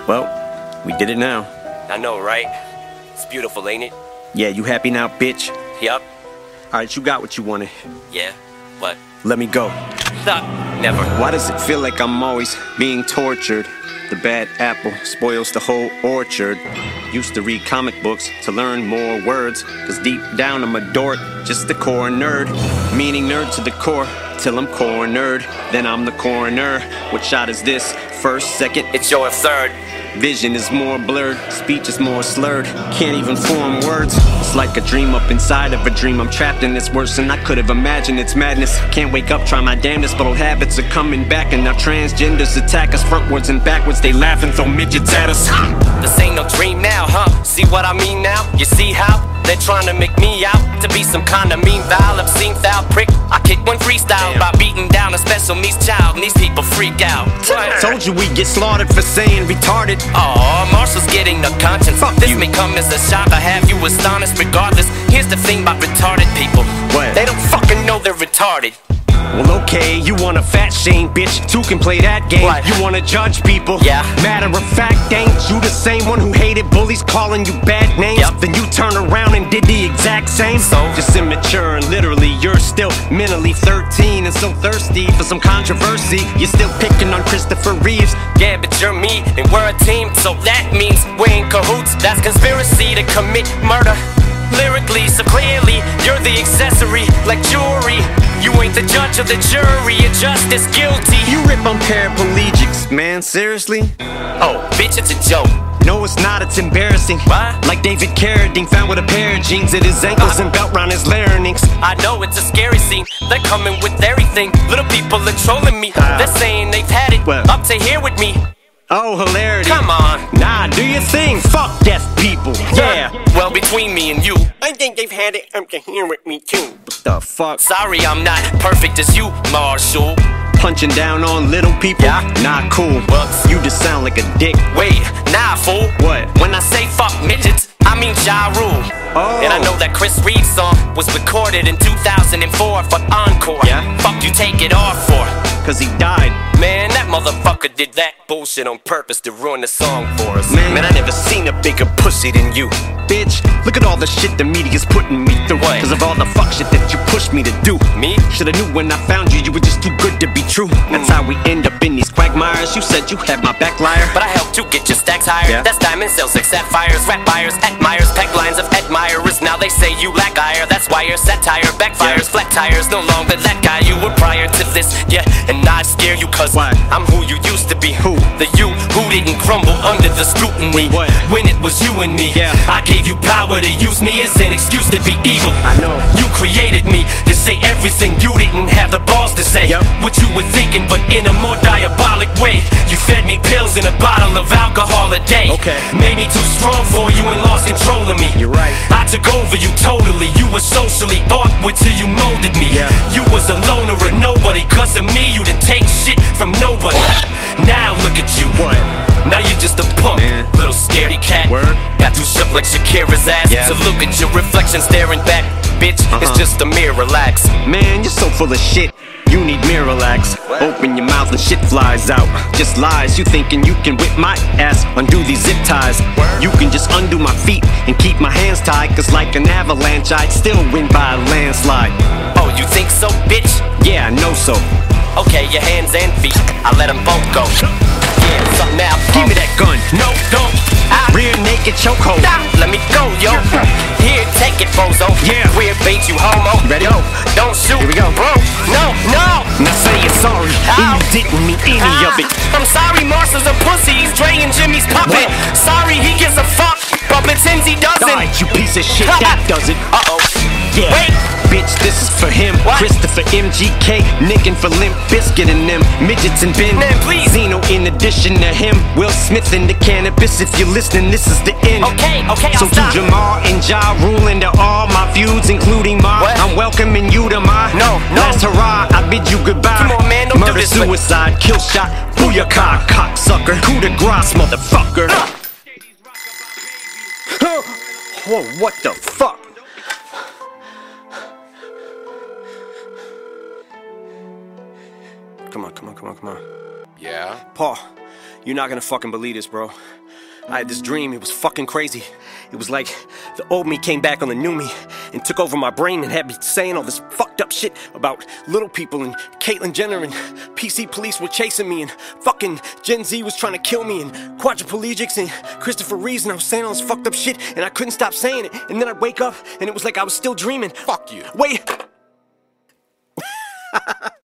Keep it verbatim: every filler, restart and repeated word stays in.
Well, we did it now. I know, right? It's beautiful, ain't it? Yeah, you happy now, bitch? Yup. Alright, you got what you wanted. Yeah. What? Let me go. Stop. Never. Why does it feel like I'm always being tortured? The bad apple spoils the whole orchard. Used to read comic books to learn more words, cause deep down I'm a dork, just the core nerd. Meaning nerd to the core, till I'm cornered. Then I'm the coroner. What shot is this? First, second? It's your third. Vision is more blurred, speech is more slurred. Can't even form words. It's like a dream up inside of a dream. I'm trapped in this worse than I could have imagined. It's madness. Can't wake up, try my damnedest, but old habits are coming back. And now transgenders attack us frontwards and backwards. They laugh and throw midgets at us. This ain't no dream now, huh? See what I mean now? You see how? They're trying to make me out to be some kind of mean, vile, obscene, foul prick. I kick one freestyle Damn. by beating down a special needs child, and these people freak out. Told you we get slaughtered for saying retarded. Aw, Marshall's getting no conscience. Fuck this you. may come as a shock, I have you astonished regardless. Here's the thing about retarded people. What? They don't fucking know they're retarded. Well, okay, you want a fat shame, bitch. Two can play that game. What? You wanna judge people. Yeah. Matter of fact, ain't you the same one who hated bullies calling you bad names? Yep. Then you turn around and did the exact same. So? Just immature and literally you're still mentally thirteen and so thirsty for some controversy. You're still picking on Christopher Reeves. Yeah, but you're me and we're a team, so that means we're in cahoots. That's conspiracy to commit murder. Lyrically, so clearly, you're the accessory, like jewelry. You ain't the judge of the jury, you're just as guilty. You rip on paraplegics, man, seriously? Oh, bitch, it's a joke. No, it's not, it's embarrassing. What? Like David Carradine found with a pair of jeans at his ankles uh, and belt round his larynx. I know it's a scary scene, they're coming with everything. Little people are trolling me, uh, they're saying they've had it well, up to here with me. Oh, hilarity. Come on. Nah, do your thing, fuck deaf people, yeah. Well, between me and you, I think they've had it up to here with me too. What the fuck? Sorry, I'm not perfect as you, Marshall. Punching down on little people? Yeah. Not cool. Whoops. You just sound like a dick. Wait, nah, fool. What? When I say fuck midgets, I mean Ja Rule. Oh. And I know that Chris Reeves song was recorded in two thousand four for Encore. Yeah? Fuck you take it off for? Cause he died. Man, that motherfucker did that bullshit on purpose to ruin the song for us. Man, Man I never seen a bigger pussy than you. Bitch, look at all the shit the media's putting me through. What? Cause of all the fuck shit that you pushed me to do. Me? Shoulda knew when I found you, you were just too good to be true. That's how we end up in these quagmires. You said you had my back, liar. But I helped you get your stacks higher. Yeah. That's diamond sales like sapphires, rap buyers, admirers, peg lines of admirers. Now they say you lack ire. That's why your satire backfires. Yeah. Flat tires, no longer that guy you were prior to this. Yeah, and I scare you cause Why? I'm who you used to be. Who? The you who didn't crumble under the scrutiny. What? When it was you and me. Yeah. I gave you power to use me as an excuse to be evil. I know. You created me to say everything you didn't have the balls to say. Yep. What you were thinking, but in a more diabolic way. You fed me pills and a bottle of alcohol a day. Okay. Made me too strong for you and lost control of me. You're right. I took over you totally. You were socially awkward till you molded me. Yeah. You was a loner or nobody. Cause of me, you didn't take shit from nobody. Now look at you. What? Now you're just a punk, Man. little scaredy cat. Word. Got too shook like Shakira's ass. Yeah. To look at your reflection staring back. Bitch, Uh-huh. it's just a mirror, relax. Man, you're so full of shit. You need Miralax. Open your mouth and shit flies out. Just lies. You thinking you can whip my ass, undo these zip ties. You can just undo my feet and keep my hands tied. Cause like an avalanche, I'd still win by a landslide. Oh, you think so, bitch? Yeah, I know so. Okay, your hands and feet, I let them both go. Yeah, something now. Give me that gun. No, don't. I Rear naked chokehold. Stop, let me go, yo. Here, take it, bozo. Yeah. Weird bait, you homo. Ready? Yo, don't shoot. Here we go. Bro, no, no. Now say you're sorry, and Ow. you didn't mean any Ah, of it. I'm sorry, Marshall's a pussy. He's Dre and Jimmy's puppet. What? Sorry, he gives a fuck, but pretends he doesn't. Alright, you piece of shit, that does it. Uh-oh. Yeah. Wait. Bitch, this is for him. What? Christopher M G K, nicking for Limp Bizkit and them midgets and Ben. Man, please. Zeno in addition to him. Will Smith in the cannabis. If you're listening, this is the end. Okay, okay, So I'll stop. to Jamar and Ja Rule and to all my feuds, including mine, What? I'm welcoming you to my No, no. last hurrah. I bid you goodbye. Come on, man, don't do Murder, this, but- suicide, kill shot, booyaka, cocksucker, coup de grace, motherfucker. Whoa, what the fuck? Come on, come on, come on, come on. Yeah? Paul, You're not gonna fucking believe this, bro. I had this dream, it was fucking crazy. It was like the old me came back on the new me and took over my brain and had me saying all this fucked up shit about little people and Caitlyn Jenner and P C police were chasing me and fucking Gen Z was trying to kill me and quadriplegics and Christopher Reeves, and I was saying all this fucked up shit and I couldn't stop saying it, and then I'd wake up and it was like I was still dreaming. Fuck you. Wait.